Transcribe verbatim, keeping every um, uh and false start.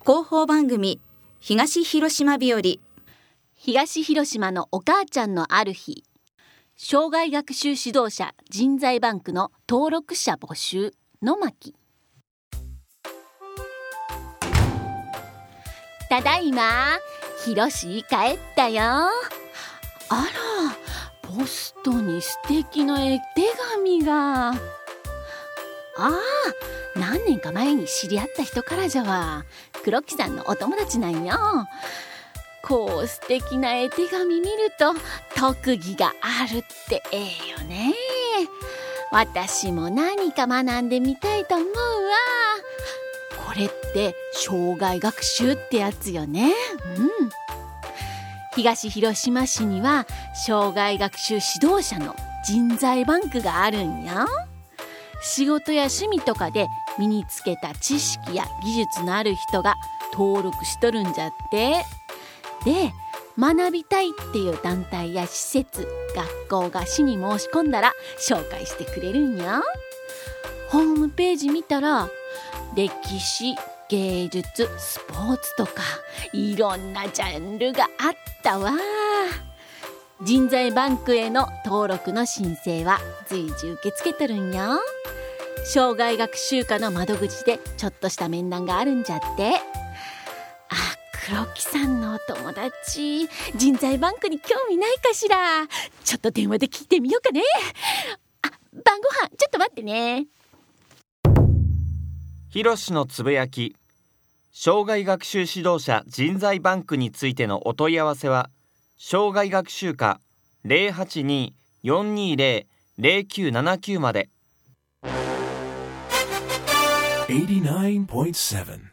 広報番組東広島日和。 東広島のお母ちゃんのある日、障害学習指導者人材バンクの登録者募集の巻。ただいま、ひろし帰ったよ。あら、ポストに素敵な絵手紙が。ああ、何年か前に知り合った人からじゃわ。黒木さんのお友達なんよ。こう素敵な絵手紙見ると特技があるってええよね。私も何か学んでみたいと思うわ。これって障害学習ってやつよね。うん。東広島市には障害学習指導者の人材バンクがあるんよ。仕事や趣味とかで身につけた知識や技術のある人が登録しとるんじゃって。で、学びたいっていう団体や施設、学校が市に申し込んだら紹介してくれるんよ。ホームページ見たら歴史、芸術、スポーツとかいろんなジャンルがあったわ。人材バンクへの登録の申請は随時受け付けてるんよ。障害学習課の窓口でちょっとした面談があるんじゃって。あ、黒木さんのお友達、人材バンクに興味ないかしら。ちょっと電話で聞いてみようかね。あ、晩ご飯ちょっと待ってね。 ひろしのつぶやき。障害学習指導者人材バンクについてのお問い合わせは障害学習課 ゼロはちにーよんにーゼロ ゼロきゅうななきゅうまで。 はちじゅうきゅうてんなな